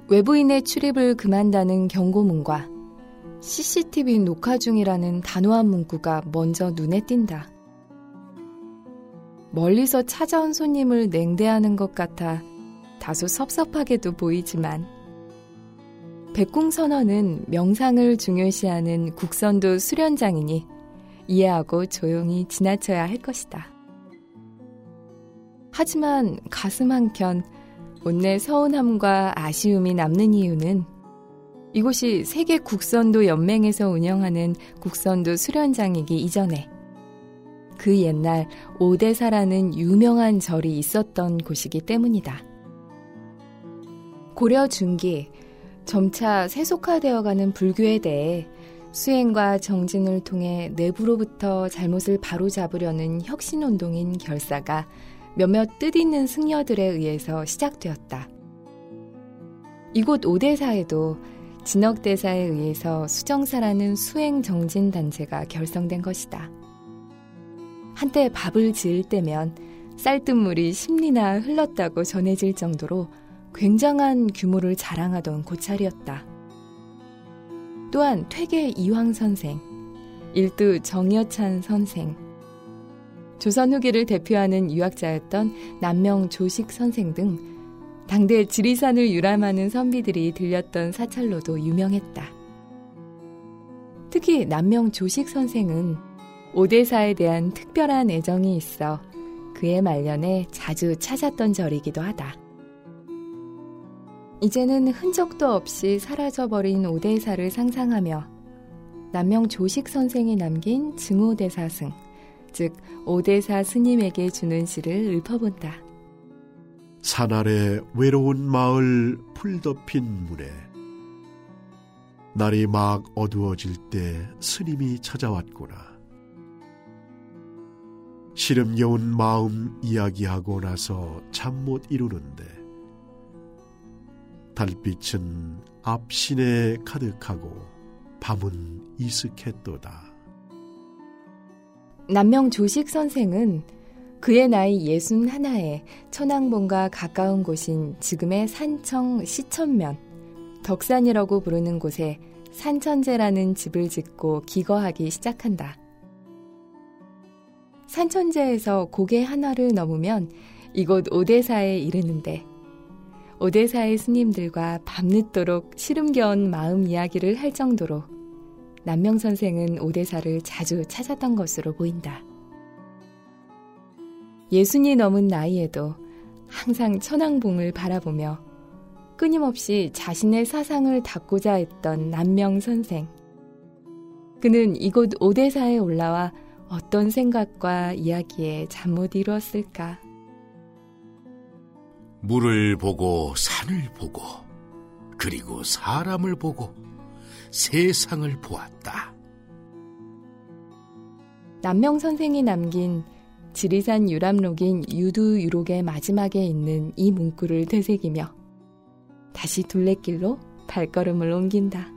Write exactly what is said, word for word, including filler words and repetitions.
외부인의 출입을 금한다는 경고문과 씨씨티비 녹화 중이라는 단호한 문구가 먼저 눈에 띈다. 멀리서 찾아온 손님을 냉대하는 것 같아 다소 섭섭하게도 보이지만 백궁선언은 명상을 중요시하는 국선도 수련장이니 이해하고 조용히 지나쳐야 할 것이다. 하지만 가슴 한켠 온내 서운함과 아쉬움이 남는 이유는 이곳이 세계 국선도 연맹에서 운영하는 국선도 수련장이기 이전에 그 옛날 오대사라는 유명한 절이 있었던 곳이기 때문이다. 고려 중기 점차 세속화되어가는 불교에 대해 수행과 정진을 통해 내부로부터 잘못을 바로잡으려는 혁신운동인 결사가 몇몇 뜻있는 승려들에 의해서 시작되었다. 이곳 오대사에도 진억대사에 의해서 수정사라는 수행정진단체가 결성된 것이다. 한때 밥을 지을 때면 쌀뜨물이 십리나 흘렀다고 전해질 정도로 굉장한 규모를 자랑하던 고찰이었다. 또한 퇴계 이황 선생, 일두 정여찬 선생, 조선 후기를 대표하는 유학자였던 남명 조식 선생 등 당대 지리산을 유람하는 선비들이 들렸던 사찰로도 유명했다. 특히 남명 조식 선생은 오대사에 대한 특별한 애정이 있어 그의 말년에 자주 찾았던 절이기도 하다. 이제는 흔적도 없이 사라져버린 오대사를 상상하며 남명 조식 선생이 남긴 증오대사승, 즉 오대사 스님에게 주는 시를 읊어본다. 산 아래 외로운 마을 풀 덮인 문에 날이 막 어두워질 때 스님이 찾아왔구나. 시름겨운 마음 이야기하고 나서 잠 못 이루는데 달빛은 앞신에 가득하고 밤은 이슥했도다. 남명 조식 선생은 그의 나이 예순 하나에 천왕봉과 가까운 곳인 지금의 산청 시천면, 덕산이라고 부르는 곳에 산천제라는 집을 짓고 기거하기 시작한다. 산천제에서 고개 하나를 넘으면 이곳 오대사에 이르는데 오대사의 스님들과 밤늦도록 시름겨운 마음 이야기를 할 정도로 남명 선생은 오대사를 자주 찾았던 것으로 보인다. 예순이 넘은 나이에도 항상 천왕봉을 바라보며 끊임없이 자신의 사상을 닦고자 했던 남명 선생. 그는 이곳 오대사에 올라와 어떤 생각과 이야기에 잠 못 이루었을까? 물을 보고 산을 보고 그리고 사람을 보고 세상을 보았다. 남명 선생이 남긴 지리산 유람록인 유두유록의 마지막에 있는 이 문구를 되새기며 다시 둘레길로 발걸음을 옮긴다.